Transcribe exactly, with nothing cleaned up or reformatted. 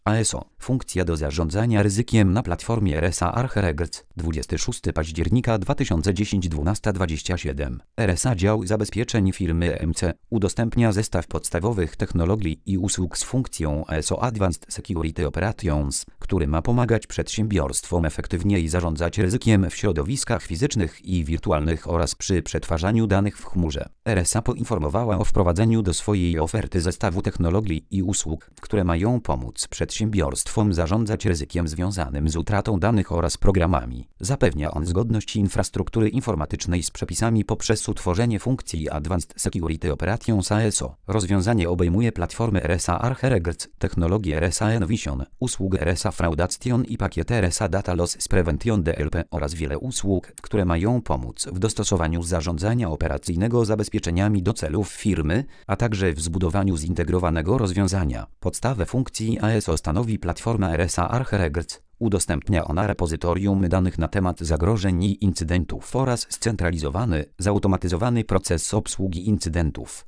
A S O. Funkcja do zarządzania ryzykiem na platformie R S A Archeregerc. dwudziestego szóstego października dwa tysiące dziesiątego dwunasta dwadzieścia siedem. R S A Dział Zabezpieczeń firmy E M C udostępnia zestaw podstawowych technologii i usług z funkcją A S O Advanced Security Operations, który ma pomagać przedsiębiorstwom efektywniej zarządzać ryzykiem w środowiskach fizycznych i wirtualnych oraz przy przetwarzaniu danych w chmurze. R S A poinformowała o wprowadzeniu do swojej oferty zestawu technologii i usług, które mają pomóc przedsiębiorstwom zarządzać ryzykiem związanym z utratą danych oraz programami. Zapewnia on zgodność infrastruktury informatycznej z przepisami poprzez utworzenie funkcji Advanced Security Operations A S O. Rozwiązanie obejmuje platformy R S A Archeregerc, technologię R S A Envision, usługę R S A Fraudation i pakiet R S A Data Loss Prevention D L P oraz wiele usług, które mają pomóc w dostosowaniu zarządzania operacyjnego zabezpieczeniami do celów firmy, a także w zbudowaniu zintegrowanego rozwiązania. Podstawę funkcji A S O stanowi platforma R S A Archeregerc. Udostępnia ona repozytorium danych na temat zagrożeń i incydentów oraz scentralizowany, zautomatyzowany proces obsługi incydentów.